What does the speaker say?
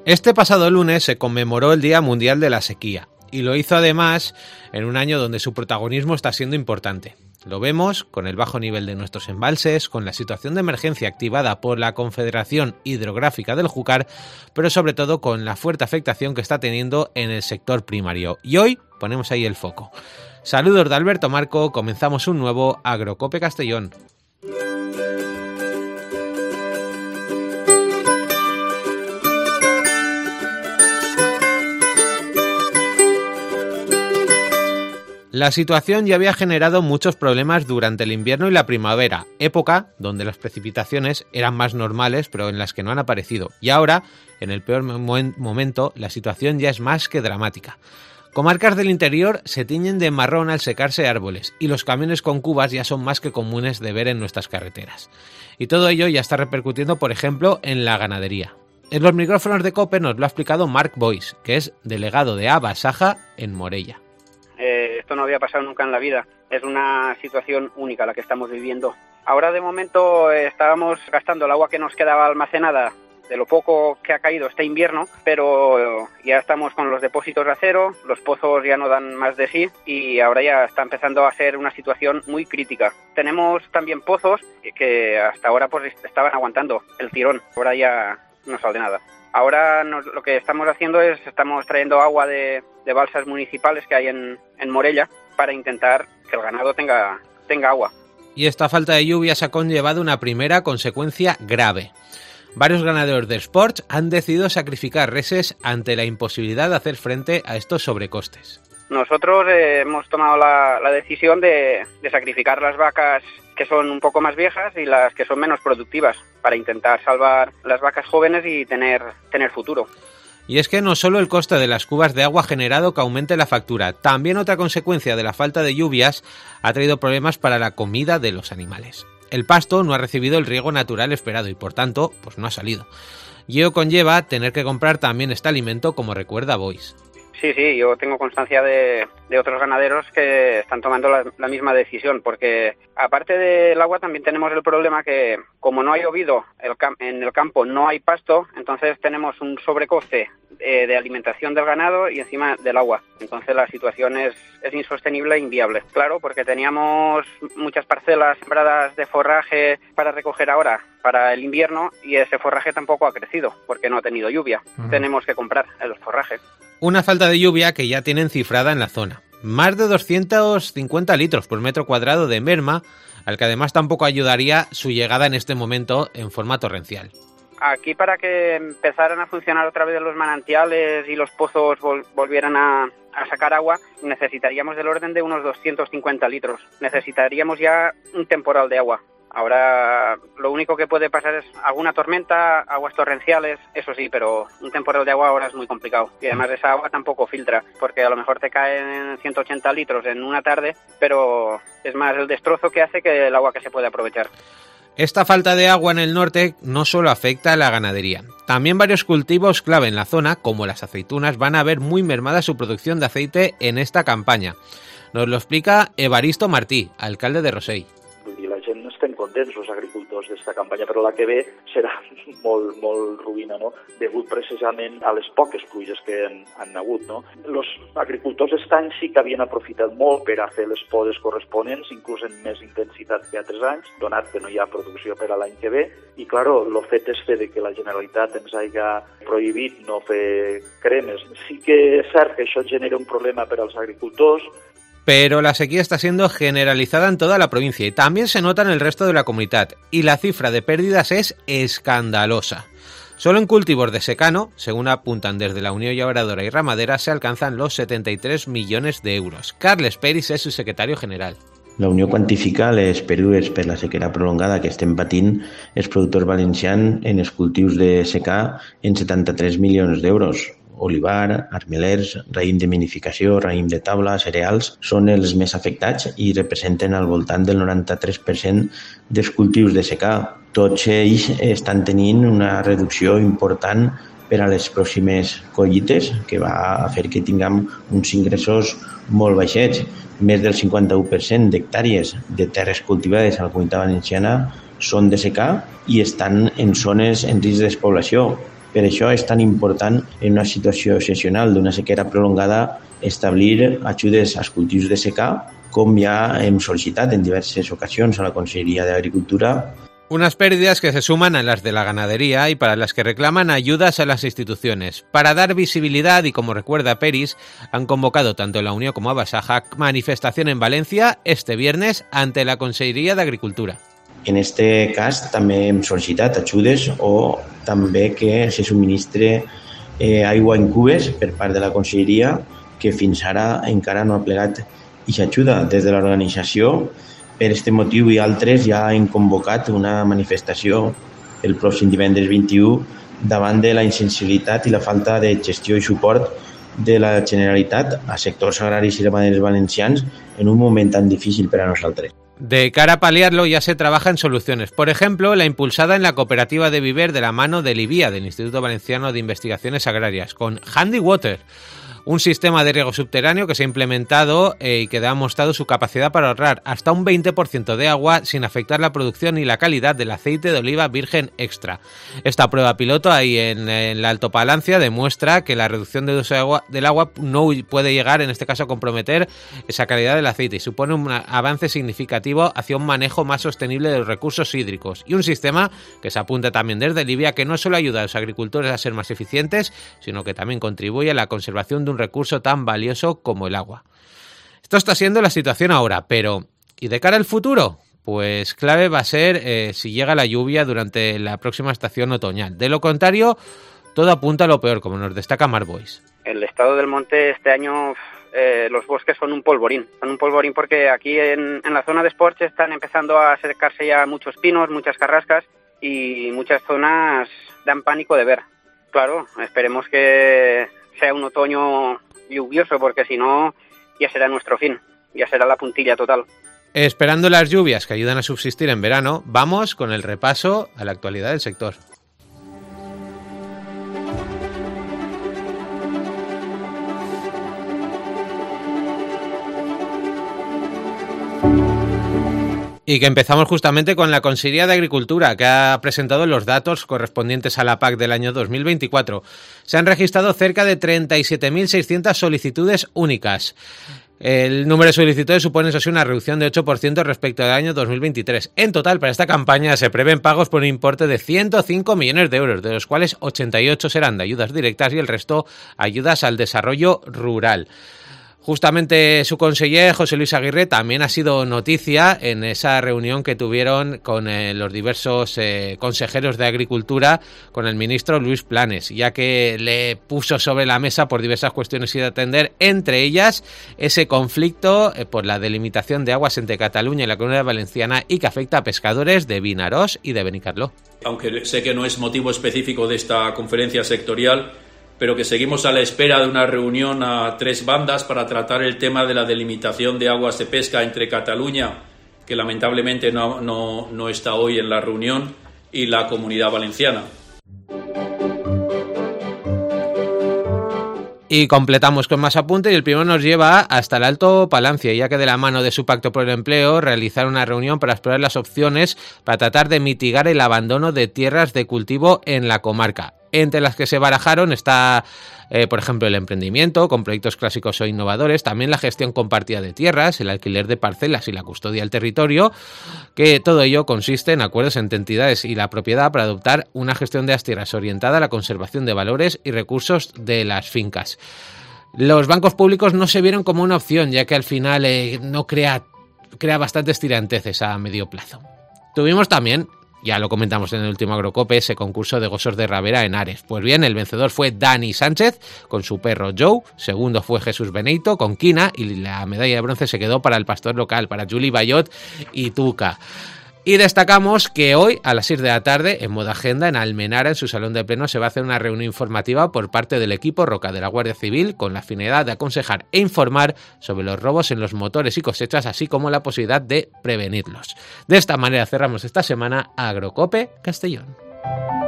Este pasado lunes se conmemoró el Día Mundial de la Sequía, y lo hizo además en un año donde su protagonismo está siendo importante. Lo vemos con el bajo nivel de nuestros embalses, con la situación de emergencia activada por la Confederación Hidrográfica del Júcar, pero sobre todo con la fuerte afectación que está teniendo en el sector primario. Y hoy ponemos ahí el foco. Saludos de Alberto Marco, comenzamos un nuevo Agrocope Castellón. La situación ya había generado muchos problemas durante el invierno y la primavera, época donde las precipitaciones eran más normales pero en las que no han aparecido. Y ahora, en el peor momento, la situación ya es más que dramática. Comarcas del interior se tiñen de marrón al secarse árboles y los camiones con cubas ya son más que comunes de ver en nuestras carreteras. Y todo ello ya está repercutiendo, por ejemplo, en la ganadería. En los micrófonos de COPE nos lo ha explicado Marc Boix, que es delegado de ABA Saja en Morella. Esto no había pasado nunca en la vida. Es una situación única la que estamos viviendo. Ahora de momento estábamos gastando el agua que nos quedaba almacenada de lo poco que ha caído este invierno, pero ya estamos con los depósitos a cero, los pozos ya no dan más de sí y ahora ya está empezando a ser una situación muy crítica. Tenemos también pozos que hasta ahora pues estaban aguantando el tirón, ahora ya no sale nada. Ahora lo que estamos haciendo es, estamos trayendo agua de balsas municipales que hay en Morella para intentar que el ganado tenga agua. Y esta falta de lluvias ha conllevado una primera consecuencia grave. Varios ganaderos de Sports han decidido sacrificar reses ante la imposibilidad de hacer frente a estos sobrecostes. Nosotros hemos tomado la decisión de sacrificar las vacas que son un poco más viejas y las que son menos productivas para intentar salvar las vacas jóvenes y tener futuro. Y es que no solo el coste de las cubas de agua ha generado que aumente la factura, también otra consecuencia de la falta de lluvias ha traído problemas para la comida de los animales. El pasto no ha recibido el riego natural esperado y por tanto, pues no ha salido. Y ello conlleva tener que comprar también este alimento, como recuerda Boix. Sí, yo tengo constancia de otros ganaderos que están tomando la misma decisión, porque aparte del agua también tenemos el problema que como no ha llovido en el campo no hay pasto, entonces tenemos un sobrecoste de alimentación del ganado y encima del agua. Entonces la situación es insostenible e inviable. Claro, porque teníamos muchas parcelas sembradas de forraje para recoger ahora para el invierno y ese forraje tampoco ha crecido porque no ha tenido lluvia. Tenemos que comprar el forraje. Una falta de lluvia que ya tienen cifrada en la zona. Más de 250 litros por metro cuadrado de merma, al que además tampoco ayudaría su llegada en este momento en forma torrencial. Aquí para que empezaran a funcionar otra vez los manantiales y los pozos volvieran a sacar agua, necesitaríamos del orden de unos 250 litros. Necesitaríamos ya un temporal de agua. Ahora lo único que puede pasar es alguna tormenta, aguas torrenciales, eso sí, pero un temporal de agua ahora es muy complicado. Y además esa agua tampoco filtra, porque a lo mejor te caen 180 litros en una tarde, pero es más el destrozo que hace que el agua que se puede aprovechar. Esta falta de agua en el norte no solo afecta a la ganadería. También varios cultivos clave en la zona, como las aceitunas, van a ver muy mermada su producción de aceite en esta campaña. Nos lo explica Evaristo Martí, alcalde de Rossell. La gent estem contents, els agricultors d'esta campanya, però la que ve serà molt ruïna, no? Degut precisament a les poques pluges que han hagut, no? Els agricultors aquest any sí que havien aprofitat molt per a fer les podes corresponents, inclús en més intensitat que altres anys, donat que no hi ha producció per a l'any que ve, i claro, el fet de que la Generalitat ens hagi prohibit no fer cremes. Sí que és cert que això genera un problema per als agricultors. Pero la sequía está siendo generalizada en toda la provincia y también se nota en el resto de la comunidad, y la cifra de pérdidas es escandalosa. Solo en cultivos de secano, según apuntan desde la Unión Llauradora y Ramadera, se alcanzan los 73 millones de euros. Carles Peris és su secretario general. La Unió quantifica les pèrdues per la sequera prolongada que estem patint els productors valencians en els cultius de secà en 73 milions d'euros. Olivar, armelers, raïm de minificació, raïm de taula, cereals són els més afectats i representen al voltant del 93% dels cultius de secà. Tots ells estan tenint una reducció important per a les pròximes collites, que va a fer que tinguem uns ingressos molt baixets. Més del 51% d'hectàrees de terres cultivades a la Comunitat Valenciana són de secà i estan en zones en risc de despoblació. Per això és tan important en una situació excepcional d'una sequera prolongada establir ajudes als cultius de secà, com ja hem sol·licitat en diverses ocasions a la Conselleria d'Agricultura. Unas pérdidas que se suman a las de la ganadería y para las que reclaman ayudas a las instituciones. Para dar visibilidad y, como recuerda Peris, han convocado tanto la Unión como a Basaja manifestación en Valencia este viernes ante la Conselleria d'Agricultura. En este cas també hem sol·licitat ajudes o també que se subministre aigua en cubes per part de la Conselleria, que fins ara encara no ha plegat aquesta ajuda. Des de l'organització, per aquest motiu i altres, ja hem convocat una manifestació el pròxim divendres 21 davant de la insensibilitat i la falta de gestió i suport de la Generalitat a sectors agraris i ramaders valencians en un moment tan difícil per a nosaltres. De cara a paliarlo ya se trabaja en soluciones. Por ejemplo, la impulsada en la cooperativa de Viver de la mano del IBIA, del Instituto Valenciano de Investigaciones Agrarias, con Handy Water, un sistema de riego subterráneo que se ha implementado y que ha demostrado su capacidad para ahorrar hasta un 20% de agua sin afectar la producción y la calidad del aceite de oliva virgen extra. Esta prueba piloto ahí en la Alto Palancia demuestra que la reducción de uso del agua no puede llegar, en este caso, a comprometer esa calidad del aceite y supone un avance significativo hacia un manejo más sostenible de los recursos hídricos y un sistema que se apunta también desde Libia que no solo ayuda a los agricultores a ser más eficientes, sino que también contribuye a la conservación de un recurso tan valioso como el agua. Esto está siendo la situación ahora, pero ¿y de cara al futuro? Pues clave va a ser si llega la lluvia durante la próxima estación otoñal. De lo contrario, todo apunta a lo peor, como nos destaca Marc Boix. El estado del monte este año, los bosques son un polvorín porque aquí en la zona de Esports están empezando a acercarse ya muchos pinos, muchas carrascas y muchas zonas dan pánico de ver. Claro, esperemos que sea un otoño lluvioso, porque si no ya será nuestro fin, ya será la puntilla total. Esperando las lluvias que ayudan a subsistir en verano, vamos con el repaso a la actualidad del sector. Y que empezamos justamente con la Conselleria de Agricultura, que ha presentado los datos correspondientes a la PAC del año 2024. Se han registrado cerca de 37.600 solicitudes únicas. El número de solicitudes supone, eso sí, una reducción de 8% respecto al año 2023. En total, para esta campaña se prevén pagos por un importe de 105 millones de euros, de los cuales 88 serán de ayudas directas y el resto ayudas al desarrollo rural. Justamente su conseller, José Luis Aguirre, también ha sido noticia en esa reunión que tuvieron con los diversos consejeros de Agricultura con el ministro Luis Planes, ya que le puso sobre la mesa por diversas cuestiones y de atender, entre ellas ese conflicto por la delimitación de aguas entre Cataluña y la Comunidad Valenciana y que afecta a pescadores de Vinaròs y de Benicarló. Aunque sé que no es motivo específico de esta conferencia sectorial, pero que seguimos a la espera de una reunión a tres bandas para tratar el tema de la delimitación de aguas de pesca entre Cataluña, que lamentablemente no está hoy en la reunión, y la Comunidad Valenciana. Y completamos con más apuntes y el primero nos lleva hasta el Alto Palancia, ya que de la mano de su Pacto por el Empleo realizaron una reunión para explorar las opciones para tratar de mitigar el abandono de tierras de cultivo en la comarca. Entre las que se barajaron está, por ejemplo, el emprendimiento con proyectos clásicos o innovadores, también la gestión compartida de tierras, el alquiler de parcelas y la custodia del territorio, que todo ello consiste en acuerdos entre entidades y la propiedad para adoptar una gestión de las tierras orientada a la conservación de valores y recursos de las fincas. Los bancos públicos no se vieron como una opción, ya que al final no crea bastantes tiranteces a medio plazo. Tuvimos también, ya lo comentamos en el último Agrocope, ese concurso de gozos de rabera en Ares. Pues bien, el vencedor fue Dani Sánchez con su perro Joe, segundo fue Jesús Benito con Quina y la medalla de bronce se quedó para el pastor local, para Juli Bayot y Tuca. Y destacamos que hoy, a las 6 de la tarde, en modo agenda, en Almenara, en su salón de pleno, se va a hacer una reunión informativa por parte del equipo Roca de la Guardia Civil con la finalidad de aconsejar e informar sobre los robos en los motores y cosechas, así como la posibilidad de prevenirlos. De esta manera cerramos esta semana Agrocope Castellón.